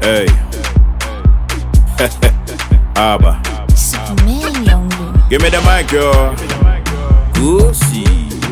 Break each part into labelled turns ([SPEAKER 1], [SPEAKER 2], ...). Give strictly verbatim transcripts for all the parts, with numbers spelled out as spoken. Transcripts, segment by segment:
[SPEAKER 1] Hey. Abba.
[SPEAKER 2] Superman, young boy.
[SPEAKER 1] Give me the mic, yo. Goosey.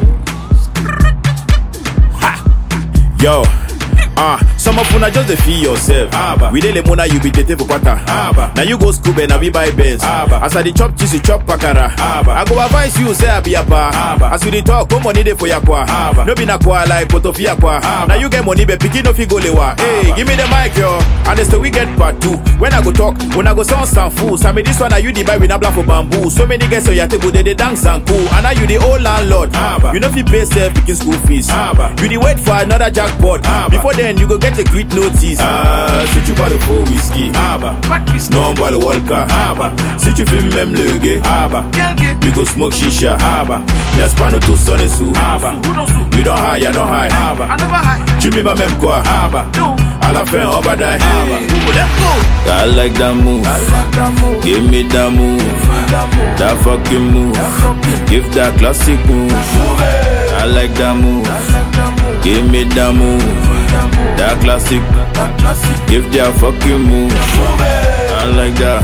[SPEAKER 1] Ha. Yo. Ah, uh, some of una just dey feel yourself. Abba. We dey le mona, you be dating for quarter. Abba. Now you go school, and I be buy best. Abba. As I dey chop cheese, you chop pakara. Abba. I go advise you, say I be a pa. Abba. As we dey talk, come money dey for ya kwa. Abba. No be na kwa like potofia kwa. Now you get money, be pikin no fi go lewa. Hey, give me the mic, yo. And it's the we get part two. When I go talk, when I go sound sound fool. So I mean this one, now you dey buy with a black for bamboo. So many guys on your table, they dey dance and cool. And now you the old landlord. Abba. You know fi pay self pikin school fees. Abba. You dey wait for another jackpot. Abba. Before then, you go get a great notice. Ah, si tu parles faux whisky, Abba. Non bois le Walker, Abba. Si tu fumes même le gay, Abba. We go smoke shisha, Abba. N'est-ce pas nous tous on est sous, Abba. We don't hide, I don't hide, Abba. Tu m'y vas même quoi, Abba. À la fin on va die, Abba. I like that move. Give me that move. That fucking move. Give that classic move. I like that move. Give me that move. That classic, give that fucking move. I like that.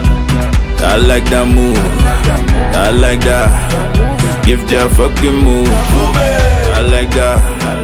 [SPEAKER 1] I like that move. I like that. Give that fucking move. I like that.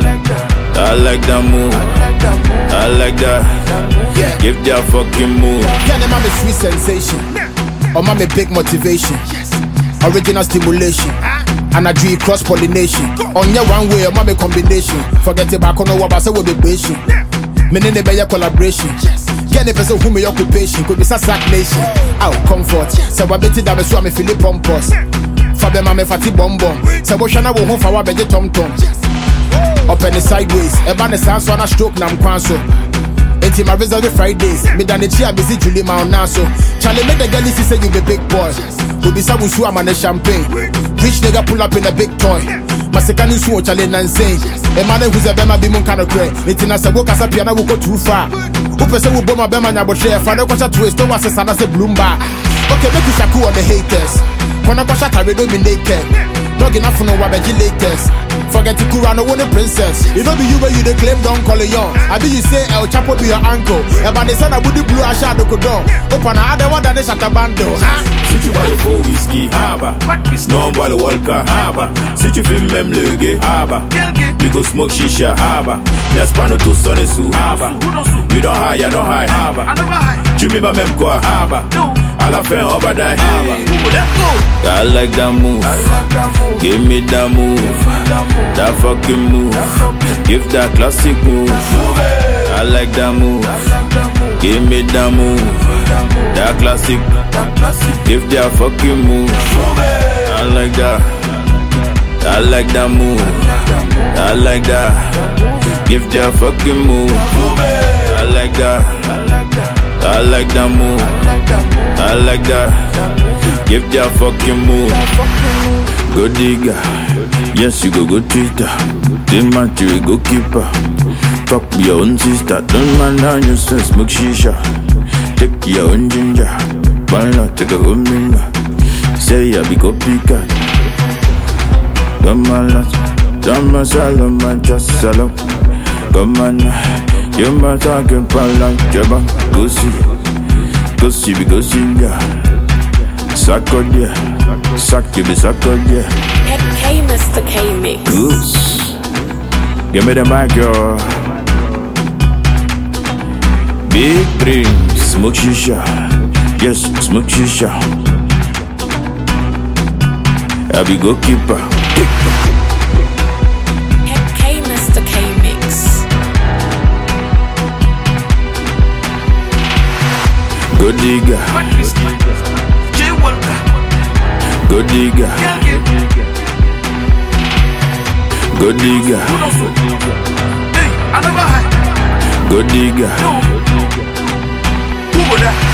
[SPEAKER 1] I like that move. I like that. Give that fucking move.
[SPEAKER 3] Yeah, them have a sweet sensation. Or my big motivation. Original stimulation. And I do cross pollination. On your one way, or my combination. Forget it back on what I say will be patient. Meaning the better collaboration. Get the person who may occupation could be sack nation. Out comfort. So I bet it that I saw me feel it pompous. Fabe mame fati bomb bomb. So what shana will home for our better tom tom. Up in the sideways. A ban is answer on a stroke nam kwanso. Enti my reserve Fridays. Me than the chia busy Julie Mount Naso. Charlie make the girl say you be big boy. We be sabu su amane champagne. Rich nigga pull up in a big toy. Masekani su o chale nansane. A man who's a bema be mon kind of cray. Itina se wo kasa piana wo go too far. Who person will bomb a bema nyabo share. Father kwasha twist. Don't want to sana se bloomba. Okay, make you shaku on the haters. Kwana kwasha tare do me naked. Dog enough for no wabeji latest. Forget to Kura no one princess. You know be you where you the claim don't call it young. I be you say El Chapo be your uncle. Eba they said I would the blue ashado could do. Open other one that is at a bando.
[SPEAKER 1] Si tu bois le faux whisky, Abba. Non bois le Walker, Abba. Si tu fumes même le gay, Abba. We go smoke shisha, Abba. N'est-ce pas nous tous on est sous, Abba. You don't hide, I don't hide, Abba. Tu m'y vas même quoi, Abba. À la fin on va die, Abba. I like that move. Give me that move. That fucking move. Give that classic move. I like that move. Give me that move. That classic. Give that fucking move. I like that. I like that move. I like that. Give that fucking move. I like that. I like that move. I like that. Give that fucking move. Go digger. Yes, you go go Twitter. Then man, you go keeper. Fuck your own sister. Don't man down yourself, smoke shisha. Take your own ginger. Why not take a home minga? Say I be go picker. Come on, come on, salam, man, just salam. Come on, you my talking pala, jabba, go see, go see, be go see, yeah. Sako dia, saki be sako dia.
[SPEAKER 2] Hey, Mister K Mix.
[SPEAKER 1] Goose, give me the mic, yo. Big dream, smoke shisha, yes, smoke shisha. I be go keeper.
[SPEAKER 2] Hey, Mister K Mix.
[SPEAKER 1] Go digger. Go digger. Go digger. Go digger.